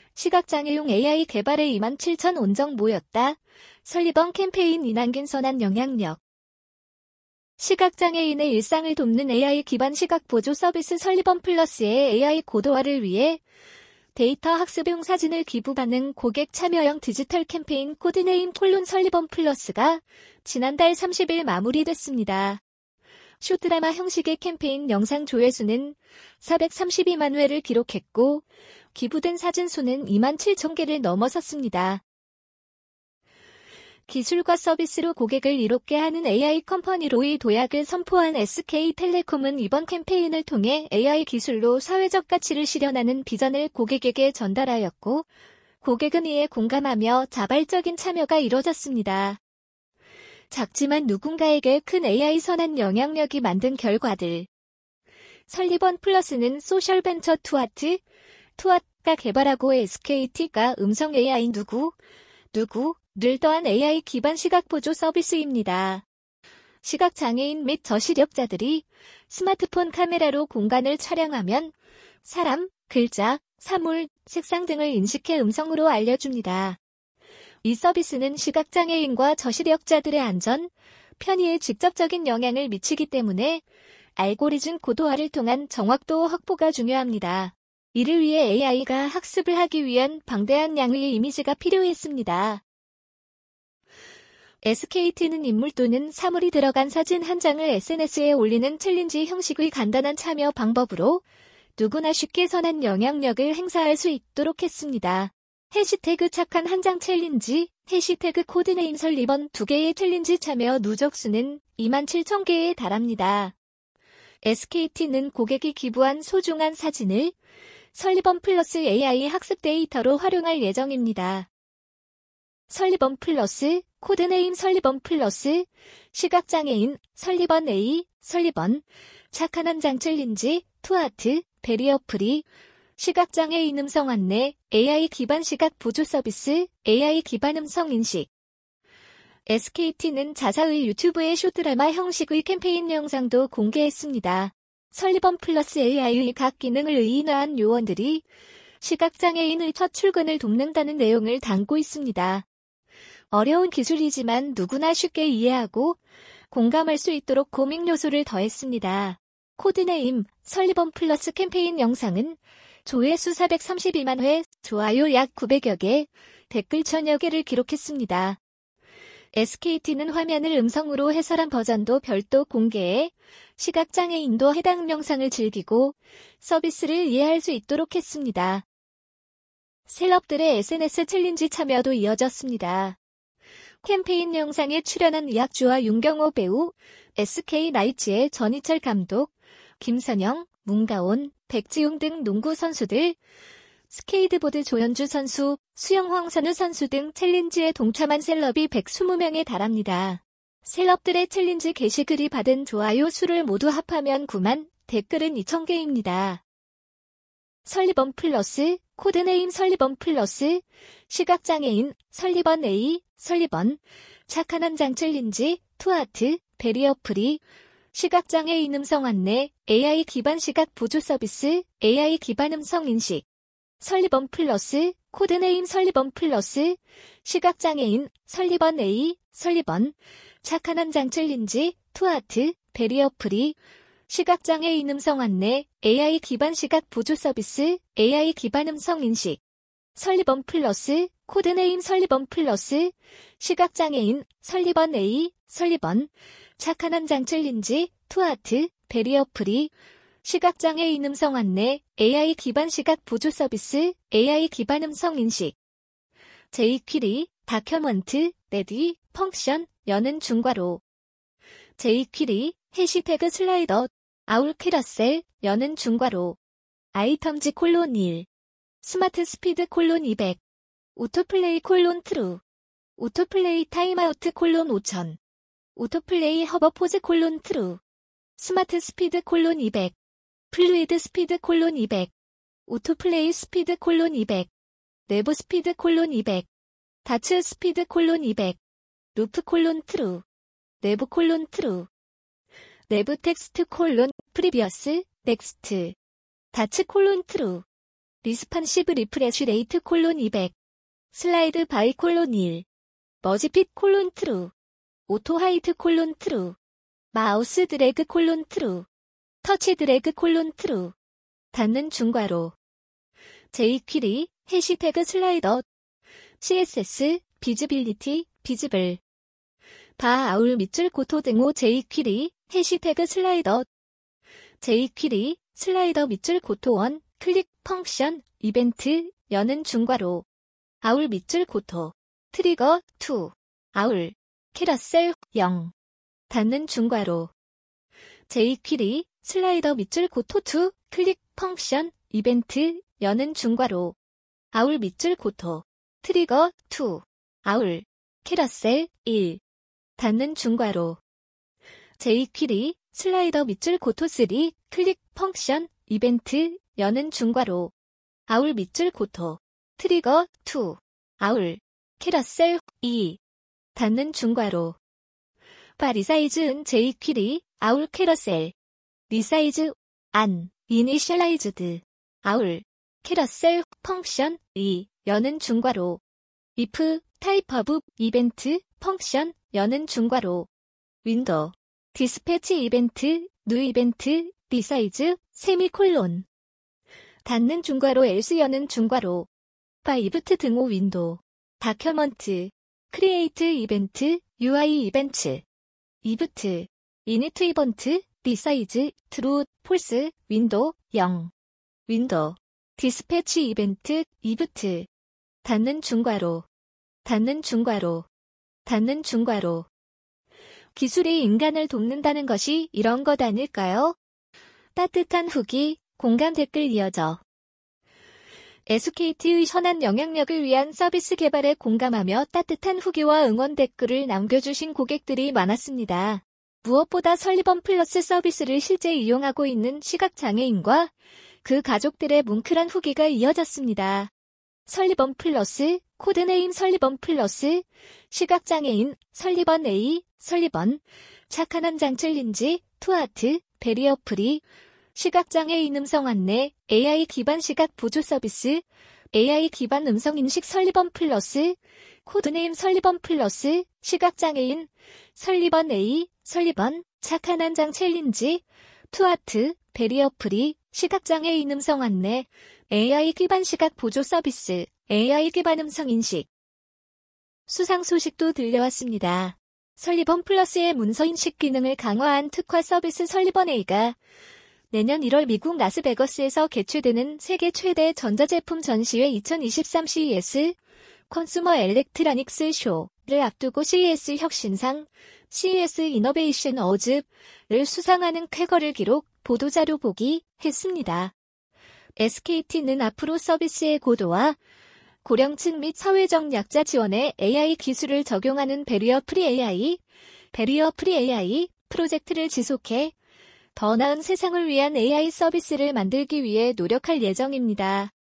시각장애용 AI 개발에 27,000 온정 모였다. 설리번 캠페인 이남긴 선한 영향력. 시각장애인의 일상을 돕는 AI 기반 시각보조 서비스 설리번 플러스의 AI 고도화를 위해 데이터 학습용 사진을 기부받는 고객 참여형 디지털 캠페인 코드네임 설리번 플러스가 지난달 30일 마무리됐습니다. 쇼드라마 형식의 캠페인 영상 조회수는 432만 회를 기록했고 기부된 사진 수는 27,000개를 넘어섰습니다. 기술과 서비스로 고객을 이롭게 하는 AI 컴퍼니로의 도약을 선포한 SK텔레콤은 이번 캠페인을 통해 AI 기술로 사회적 가치를 실현하는 비전을 고객에게 전달하였고, 고객은 이에 공감하며 자발적인 참여가 이뤄졌습니다. 작지만 누군가에게 큰 AI 선한 영향력이 만든 결과들. 설리번 플러스는 소셜 벤처 투아트가 개발하고 SKT가 음성 AI 누구를 더한 AI 기반 시각보조 서비스입니다. 시각장애인 및 저시력자들이 스마트폰 카메라로 공간을 촬영하면 사람, 글자, 사물, 색상 등을 인식해 음성으로 알려줍니다. 이 서비스는 시각장애인과 저시력자들의 안전, 편의에 직접적인 영향을 미치기 때문에 알고리즘 고도화를 통한 정확도 확보가 중요합니다. 이를 위해 AI가 학습을 하기 위한 방대한 양의 이미지가 필요했습니다. SKT는 인물 또는 사물이 들어간 사진 한 장을 SNS에 올리는 챌린지 형식의 간단한 참여 방법으로 누구나 쉽게 선한 영향력을 행사할 수 있도록 했습니다. 해시태그 착한 한 장 챌린지, 해시태그 코드네임 설리번 2개의 챌린지 참여 누적 수는 27,000개에 달합니다. SKT는 고객이 기부한 소중한 사진을 설리번 플러스 AI 학습 데이터로 활용할 예정입니다. 설리번 플러스, 코드네임 설리번 플러스, 시각장애인, 설리번 A, 설리번, 착한 한 장 챌린지, 투아트, 베리어 프리, 시각장애인 음성 안내, AI 기반 시각 보조 서비스, AI 기반 음성 인식. SKT는 자사의 유튜브에 쇼드라마 형식의 캠페인 영상도 공개했습니다. 설리번 플러스 AI의 각 기능을 의인화한 요원들이 시각장애인의 첫 출근을 돕는다는 내용을 담고 있습니다. 어려운 기술이지만 누구나 쉽게 이해하고 공감할 수 있도록 고민 요소를 더했습니다. 코드네임 설리번 플러스 캠페인 영상은 조회수 432만 회, 좋아요 약 900여 개, 댓글 1000여 개를 기록했습니다. SKT는 화면을 음성으로 해설한 버전도 별도 공개해 시각장애인도 해당 영상을 즐기고 서비스를 이해할 수 있도록 했습니다. 셀럽들의 SNS 챌린지 참여도 이어졌습니다. 캠페인 영상에 출연한 이학주와 윤경호 배우, SK나이츠의 전희철 감독, 김선영, 문가온, 백지웅 등 농구 선수들, 스케이트보드 조현주 선수, 수영 황선우 선수 등 챌린지에 동참한 셀럽이 120명에 달합니다. 셀럽들의 챌린지 게시글이 받은 좋아요 수를 모두 합하면 9만, 댓글은 2,000개입니다. 설리번 플러스, 코드네임 설리번 플러스, 시각장애인, 설리번 A, 설리번, 착한 한 장 챌린지, 투아트, 베리어 프리, 시각장애인 음성 안내, AI 기반 시각 보조 서비스, AI 기반 음성 인식. 설리번 플러스, 코드네임 설리번 플러스, 시각장애인, 설리번 A, 설리번, 착한 한 장 챌린지, 투아트, 베리어 프리, 시각장애인 음성 안내, AI 기반 시각 보조 서비스, AI 기반 음성 인식. 설리번 플러스, 코드네임 설리번 플러스, 시각장애인, 설리번 A, 설리번, 착한 한 장 챌린지, 투아트, 베리어 프리, 시각장애인 음성 안내, AI 기반 시각 보조 서비스, AI 기반 음성 인식. jQuery, 다큐먼트, 레디, 펑션, 여는 중괄호. jQuery, 해시태그 슬라이더, 아울 캐러셀, 여는 중괄호. 아이템즈 콜론 1. 스마트 스피드 콜론 200. 오토플레이 콜론 트루. 오토플레이 타임아우트 콜론 5000. 오토플레이 허버 포즈 콜론 트루. 스마트 스피드 콜론 200. 플루이드 스피드 콜론 200. 오토플레이 스피드 콜론 200. 내부 스피드 콜론 200. 다츠 스피드 콜론 200. 루프 콜론 트루. 내부 콜론 트루. 내부 텍스트 콜론 프리비어스 넥스트. 다츠 콜론 트루. 리스판시브 리프레쉬 레이트 콜론 200. 슬라이드 바이 콜론 1. 머지핏 콜론 트루. 오토 하이트 콜론 트루. 마우스 드래그 콜론 트루. 터치 드래그 콜론 트루. 닫는 중괄호. jQuery, 해시태그 슬라이더. CSS, 비즈빌리티, 비즈블. 바 아울 밑줄 고토 등호 jQuery, 해시태그 슬라이더. jQuery, 슬라이더 밑줄 고토 1, 클릭 펑션, 이벤트, 여는 중괄호. 아울 밑줄 고토. 트리거 2. 아울. 캐러셀 0. 닫는 중괄호. jQuery, 슬라이더 밑줄 고토 2, 클릭 펑션, 이벤트, 여는 중괄호. 아울 밑줄 고토. 트리거 2. 아울. 캐러셀 1. 닫는 중괄호. jQuery, 슬라이더 밑줄 고토 3, 클릭 펑션, 이벤트, 여는 중괄호. 아울 밑줄 고토. 트리거 2. 아울. 캐러셀 2. 닫는 중괄호. 바 리사이즈은 jQuery, 아울 캐러셀. 리사이즈, 안, 이니셜라이즈드. 아울. 캐러셀, 펑션, 2, 여는 중괄호. if, 타입 오브, 이벤트, 펑션, 여는 중괄호. 윈도우. 디스패치 이벤트, 뉴 이벤트, 리사이즈, 세미콜론. 닫는 중괄호 else 여는 중괄호. 바 이브트 등호 윈도우. 다큐먼트. 크리에이트 이벤트, UI 이벤트. 이브트. 이니트 이벤트, 리사이즈, 트루, 폴스, 윈도우, 0. 윈도우. 디스패치 이벤트, 이브트. 닫는 중괄호. 닫는 중괄호. 닫는 중괄호. 기술이 인간을 돕는다는 것이 이런 것 아닐까요? 따뜻한 후기, 공감 댓글 이어져. SKT의 선한 영향력을 위한 서비스 개발에 공감하며 따뜻한 후기와 응원 댓글을 남겨주신 고객들이 많았습니다. 무엇보다 설리번 플러스 서비스를 실제 이용하고 있는 시각장애인과 그 가족들의 뭉클한 후기가 이어졌습니다. 설리번 플러스, 코드네임 설리번 플러스, 시각장애인, 설리번 A, 설리번, 착한 함장 챌린지, 투아트, 베리어 프리, 시각장애인 음성 안내, AI 기반 시각 보조 서비스, AI 기반 음성 인식 설리번 플러스, 코드네임 설리번 플러스, 시각장애인, 설리번 A, 설리번, 착한 함장 챌린지, 투아트, 베리어 프리, 시각장애인 음성 안내, AI 기반 시각 보조 서비스, AI 기반 음성 인식. 수상 소식도 들려왔습니다. 설리번 플러스의 문서 인식 기능을 강화한 특화 서비스 설리번 A가 내년 1월 미국 라스베거스에서 개최되는 세계 최대 전자제품 전시회 2023 CES 컨슈머 엘렉트로닉스 쇼를 앞두고 CES 혁신상, CES 이너베이션 어워즈를 수상하는 쾌거를 기록, 보도자료 보기 했습니다. SKT는 앞으로 서비스의 고도와 고령층 및 사회적 약자 지원에 AI 기술을 적용하는 베리어 프리 AI 프로젝트를 지속해 더 나은 세상을 위한 AI 서비스를 만들기 위해 노력할 예정입니다.